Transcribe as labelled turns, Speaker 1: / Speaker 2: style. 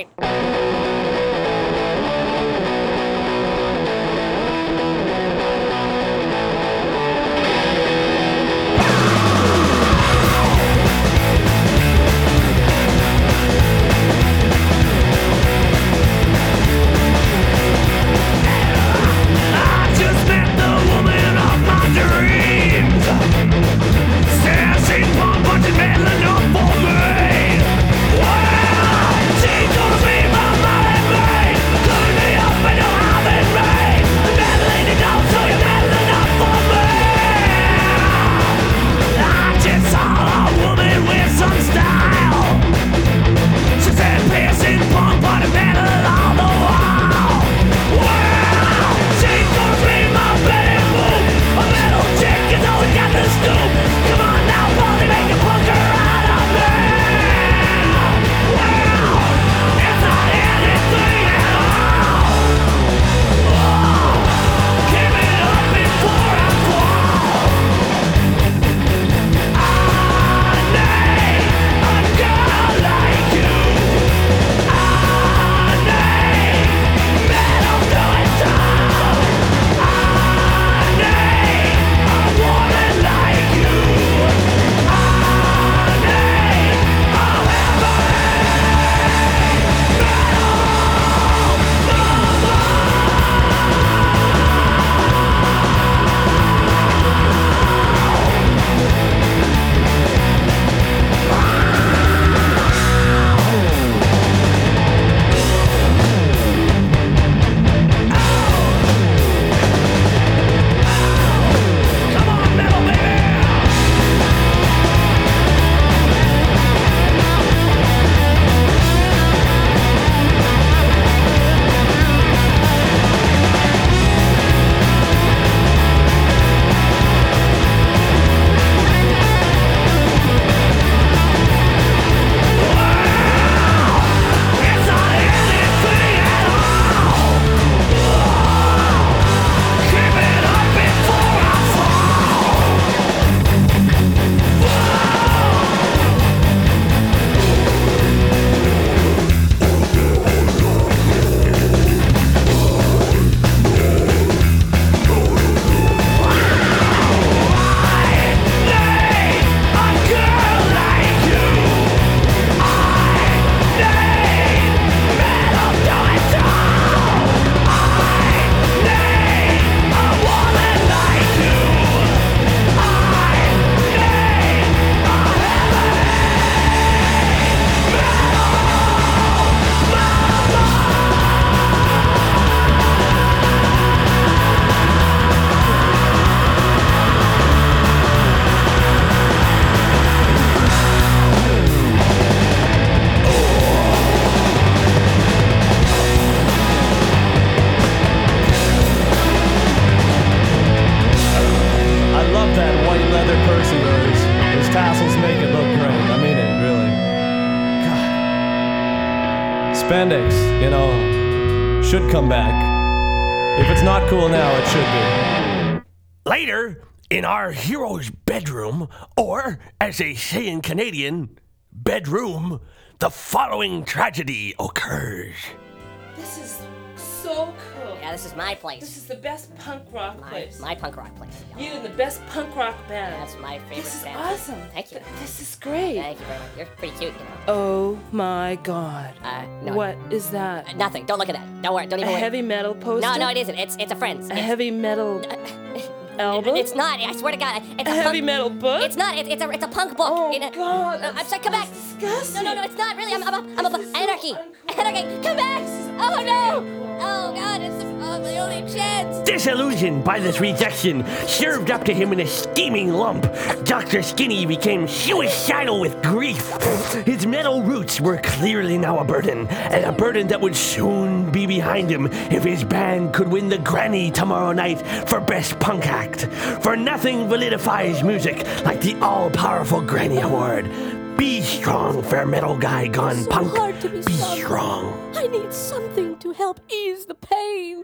Speaker 1: Spandex, should come back. If it's not cool now, it should be.
Speaker 2: Later, in our hero's bedroom, or, as they say in Canadian, bedroom, the following tragedy occurs.
Speaker 3: This is so cool.
Speaker 4: Yeah, this is my place.
Speaker 3: This is the best punk rock place.
Speaker 4: My punk rock place.
Speaker 3: You and the best punk rock band.
Speaker 4: That's my favorite
Speaker 3: This is
Speaker 4: band.
Speaker 3: awesome.
Speaker 4: Thank you.
Speaker 3: This is great.
Speaker 4: Thank you very much. You're pretty cute,
Speaker 3: Oh my God.
Speaker 4: No,
Speaker 3: What is that?
Speaker 4: Nothing. Don't look at that. Don't worry. Don't
Speaker 3: A
Speaker 4: even worry.
Speaker 3: heavy metal poster?
Speaker 4: No, it isn't. It's a friend's.
Speaker 3: A heavy metal album?
Speaker 4: It's not. I swear to God. It's
Speaker 3: a heavy metal book?
Speaker 4: It's not. It's a punk book.
Speaker 3: Oh God.
Speaker 4: I'm sorry. Come back.
Speaker 3: Disgusting.
Speaker 4: No, it's not really. I'm a anarchy. Anarchy. Come back. Oh no. Oh God. It's the only chance.
Speaker 2: Disillusioned by this rejection, served up to him in a steaming lump, Dr. Skinny became suicidal with grief. His metal roots were clearly now a burden, and a burden that would soon be behind him if his band could win the Granny tomorrow night for Best Punk Act. For nothing validifies music like the all-powerful Granny Award. Be strong, fair metal guy gone punk.
Speaker 4: Hard to be
Speaker 2: Be strong.
Speaker 4: I need something to help ease the pain.